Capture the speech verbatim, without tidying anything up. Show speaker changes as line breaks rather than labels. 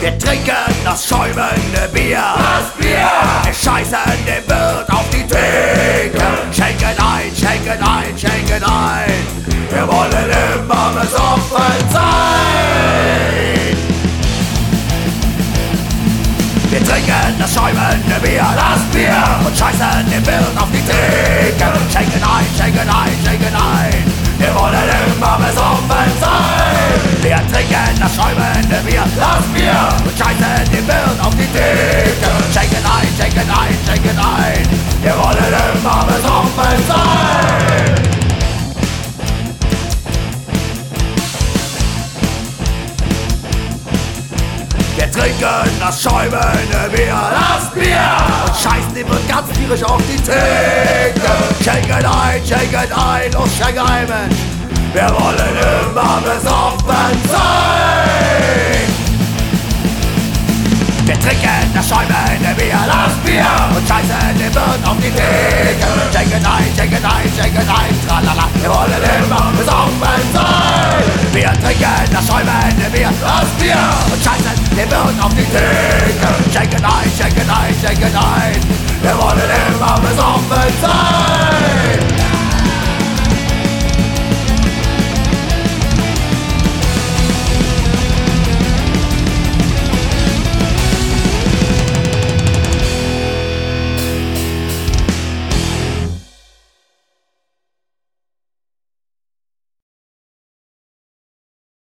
Wir trinken das schäumende Bier,
das Bier.
Wir scheißen dem Wirt auf die Theke. Schenken ein, schenken ein, schenken ein. Wir wollen immer besoffen sein. Wir trinken das schäumende Bier,
das Bier.
Und scheißen dem Wirt auf die Theke. Schenken ein, schenken ein, schenken ein. Wir wollen immer besoffen sein. Wir trinken das schäumende Bier,
das Bier.
Und scheißen dem Wirt auf die Theke. Schenken ein, schenken ein, schenken ein. Wir wollen immer besoffen sein. Wir trinken das schäumende Bier,
das Bier.
Und scheißen dem Wirt ganz tierisch auf die Theke. Schenken ein, schenken ein, los schenk ein, Mensch. Wir wollen immer besoffen sein. Wir trinken das schäumende Bier,
das Bier.
Und scheißen dem Wirt auf die Theke. Schenken ein, schenken ein, schenken ein, tralala. Wir wollen immer besoffen sein. Wir trinken das schäumende Bier,
das Bier.
Und scheißen dem Wirt auf die Theke. Schenken ein, schenken ein, schenken ein. Wir wollen immer besoffen sein.